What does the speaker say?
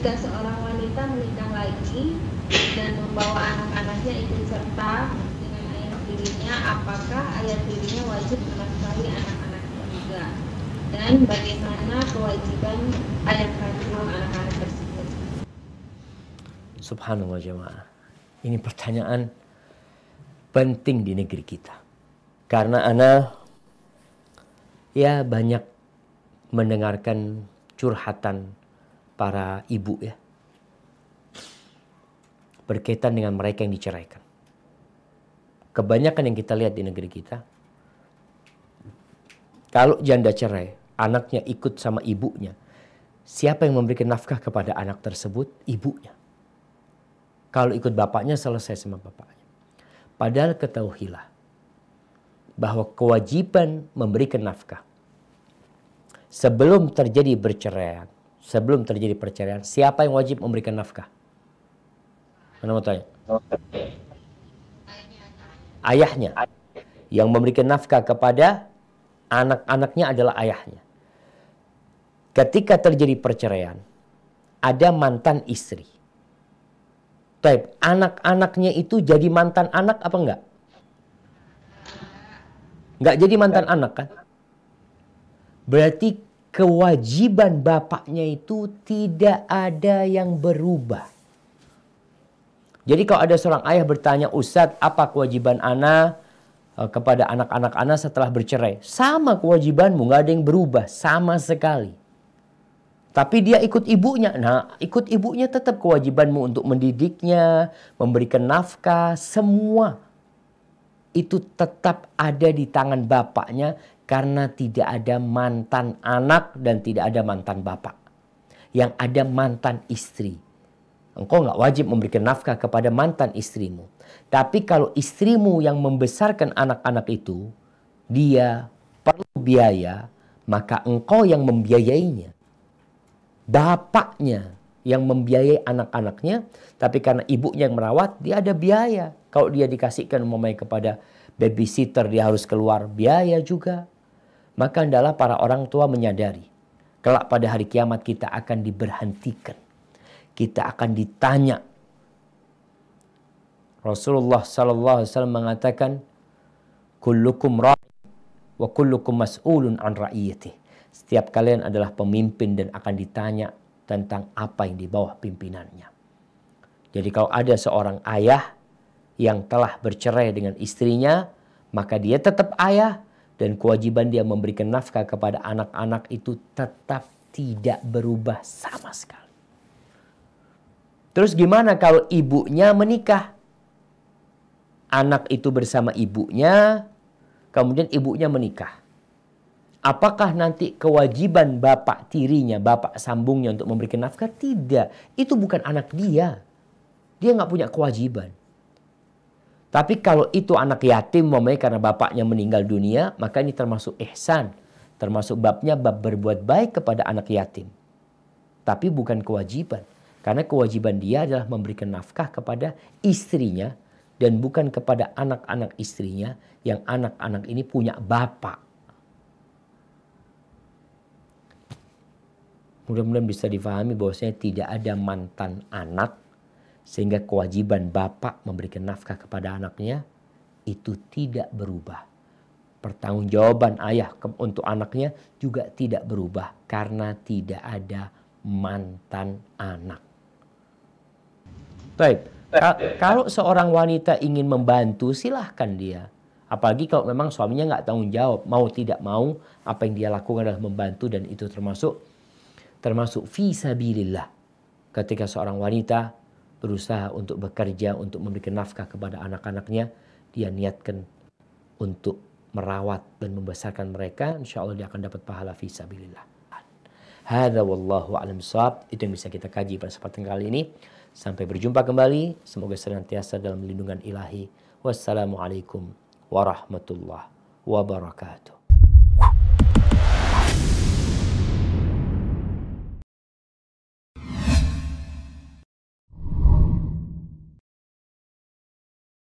jika seorang wanita menikah lagi dan membawa anak-anaknya ikut serta dengan ayah tirinya, apakah ayah tirinya wajib menafkahi anak-anaknya juga? Dan bagaimana kewajiban ayah kandung anak-anak tersebut? Subhanallah jemaah. Ini pertanyaan penting di negeri kita. Karena ana ya banyak mendengarkan curhatan para ibu ya. Berkaitan dengan mereka yang diceraikan. Kebanyakan yang kita lihat di negeri kita, kalau janda cerai, anaknya ikut sama ibunya. Siapa yang memberikan nafkah kepada anak tersebut? Ibunya. Kalau ikut bapaknya, selesai sama bapaknya. Padahal ketahuilah bahwa kewajiban memberikan nafkah sebelum terjadi perceraian, siapa yang wajib memberikan nafkah? Mana mau tanya? Ayahnya. Yang memberikan nafkah kepada anak-anaknya adalah ayahnya. Ketika terjadi perceraian, ada mantan istri. Taib, anak-anaknya itu jadi mantan anak apa enggak? Enggak jadi mantan anak kan? Berarti kewajiban bapaknya itu tidak ada yang berubah. Jadi kalau ada seorang ayah bertanya, Ustadz, apa kewajiban ana kepada anak-anak ana setelah bercerai? Sama kewajibanmu, nggak ada yang berubah sama sekali. Tapi dia ikut ibunya. Nah, ikut ibunya tetap kewajibanmu untuk mendidiknya, memberikan nafkah, semua itu tetap ada di tangan bapaknya karena tidak ada mantan anak dan tidak ada mantan bapak. Yang ada mantan istri. Engkau nggak wajib memberikan nafkah kepada mantan istrimu. Tapi kalau istrimu yang membesarkan anak-anak itu, dia perlu biaya, maka engkau yang membiayainya. Bapaknya yang membiayai anak-anaknya, tapi karena ibunya yang merawat, dia ada biaya. Kalau dia dikasihkan umpamanya kepada babysitter, dia harus keluar biaya juga. Maka hendaklah para orang tua menyadari, kelak pada hari kiamat kita akan diberhentikan. Kita akan ditanya. Rasulullah SAW mengatakan, kullukum ra'i wa kullukum mas'ulun an ra'iyatih. Setiap kalian adalah pemimpin dan akan ditanya tentang apa yang di bawah pimpinannya. Jadi kalau ada seorang ayah yang telah bercerai dengan istrinya, maka dia tetap ayah dan kewajiban dia memberikan nafkah kepada anak-anak itu tetap tidak berubah sama sekali. Terus gimana kalau ibunya menikah? Anak itu bersama ibunya, kemudian ibunya menikah. Apakah nanti kewajiban bapak tirinya, bapak sambungnya untuk memberikan nafkah? Tidak. Itu bukan anak dia. Dia nggak punya kewajiban. Tapi kalau itu anak yatim, mamanya karena bapaknya meninggal dunia, maka ini termasuk ihsan. Termasuk babnya bab berbuat baik kepada anak yatim. Tapi bukan kewajiban. Karena kewajiban dia adalah memberikan nafkah kepada istrinya dan bukan kepada anak-anak istrinya yang anak-anak ini punya bapak. Mudah-mudahan bisa difahami bahwasanya tidak ada mantan anak sehingga kewajiban bapak memberikan nafkah kepada anaknya itu tidak berubah. Pertanggungjawaban ayah untuk anaknya juga tidak berubah karena tidak ada mantan anak. Baik, kalau seorang wanita ingin membantu, silahkan dia. Apalagi kalau memang suaminya nggak tanggung jawab, mau tidak mau, apa yang dia lakukan adalah membantu dan itu termasuk fi sabilillah. Ketika seorang wanita berusaha untuk bekerja, untuk memberikan nafkah kepada anak-anaknya, dia niatkan untuk merawat dan membesarkan mereka, insya Allah dia akan dapat pahala fi sabilillah. Hadza wallahu a'lam bishawab. Itu yang bisa kita kaji pada kesempatan kali ini. Sampai berjumpa kembali. Semoga senantiasa dalam lindungan ilahi. Wassalamualaikum warahmatullahi wabarakatuh.